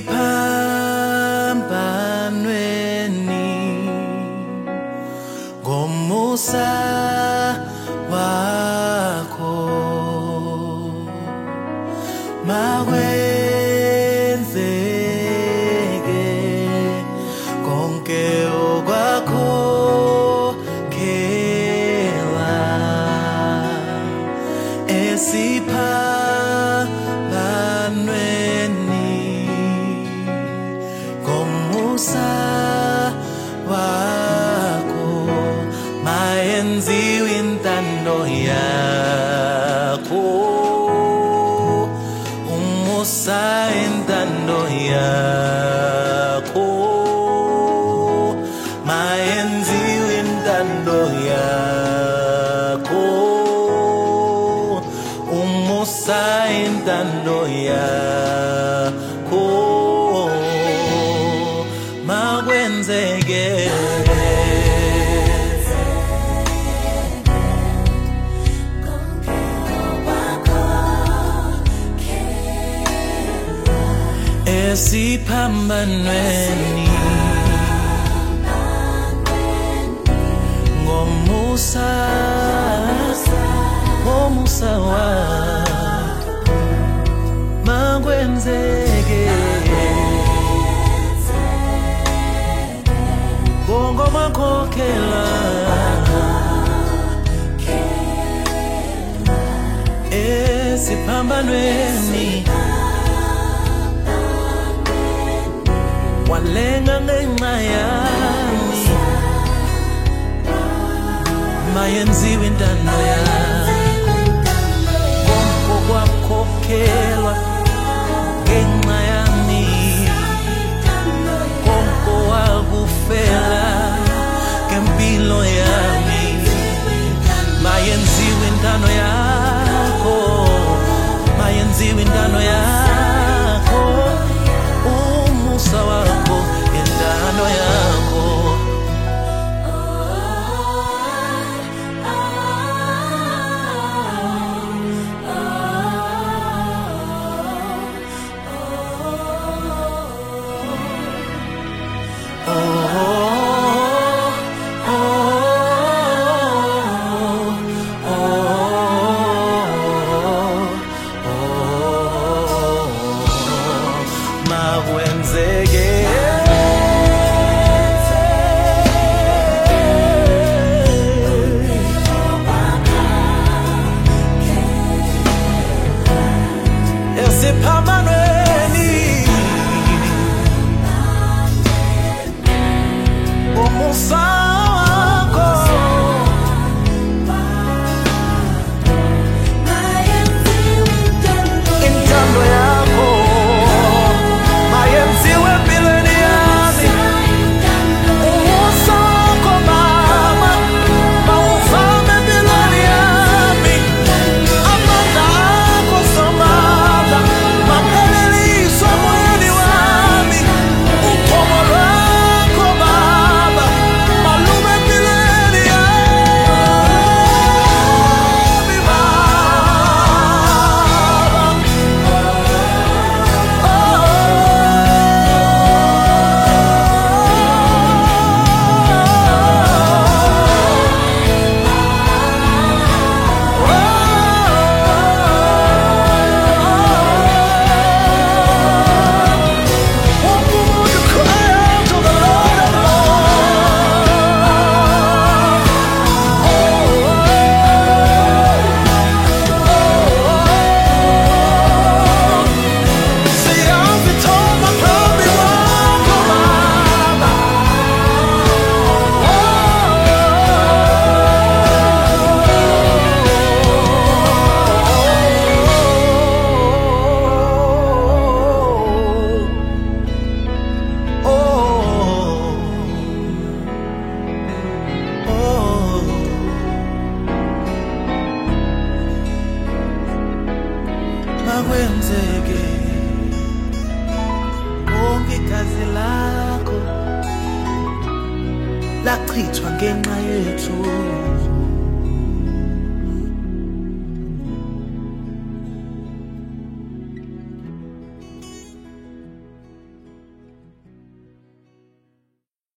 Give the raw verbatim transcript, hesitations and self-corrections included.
esiphambanweni ngomusa wakho makwenzeke konke okwakho kela esiphambanweni ngomusa wakho mayenziwe intando yakho umusa intando yakho mayenziwe intando yakho umusa intando yakho makwenzeke esiphambanweni ngomusa ngomusa wakho makwenzeke bongo makhokhela esiphambanweni walenga ngenxa yami mayenziwe intando yakho konke kwakhokhelwa ngenxa yami konke wakufela ngempilo yami mayenziwe intando yakho mayenziwe intando yakho umusa wakho intando yakho esiphambanweni umusa wakho intando yakho mayenziwe empilweni yami umusa wakho mama mawuvame empilweni yami amandla akho somandla mapheleliswe moyeni wami uqobo lwakho baba malume empilweni yami makwenzeke konke igazi lakho lachithwa ngenxa yethu